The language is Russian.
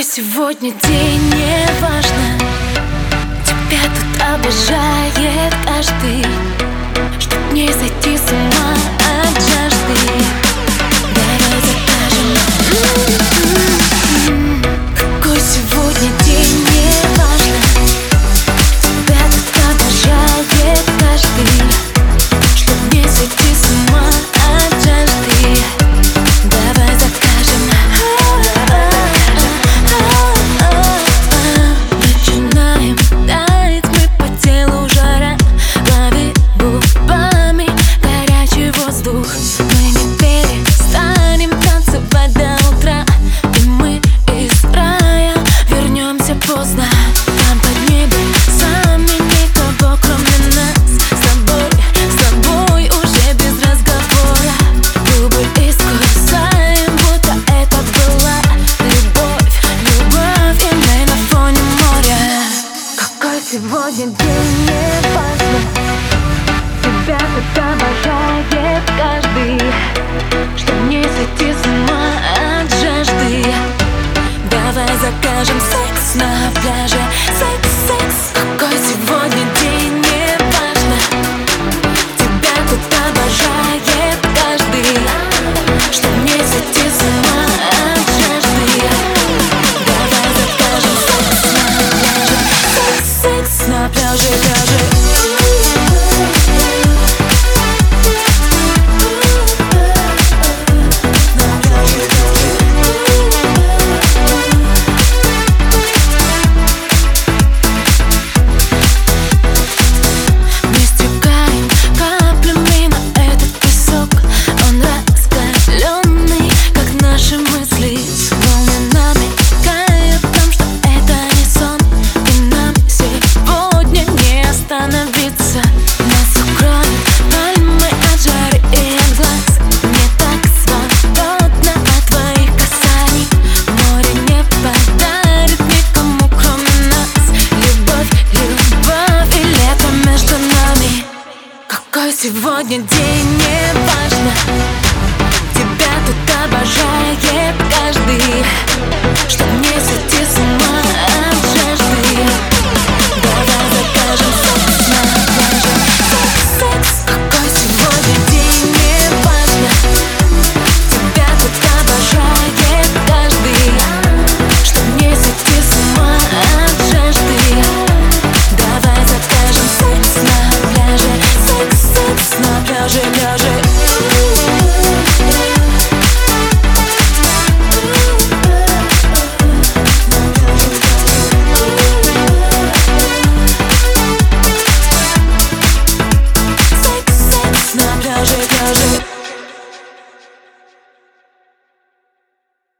Какой сегодня день, не важно. Тебя тут обожает каждый, чтоб не сойти с ума от жажды. Давай закажем. Какой сегодня день, не важно. Тебя тут обожает каждый, чтоб не сойти с ума от жажды. Давай закажем. Начинаем таять мы по телу жара, ловим губами горячий воздух. Мы не перестанем танцевать до утра, и мы из рая вернемся поздно. Там под небесами никого кроме нас. С тобой уже без разговора. Губы искусаем, будто это была любовь. Любовь, и мы на фоне моря. Какой сегодня день, не важно. Тебя тут обожает каждый, чтоб не сойти с ума от жажды. Давай закажем секс на пляже.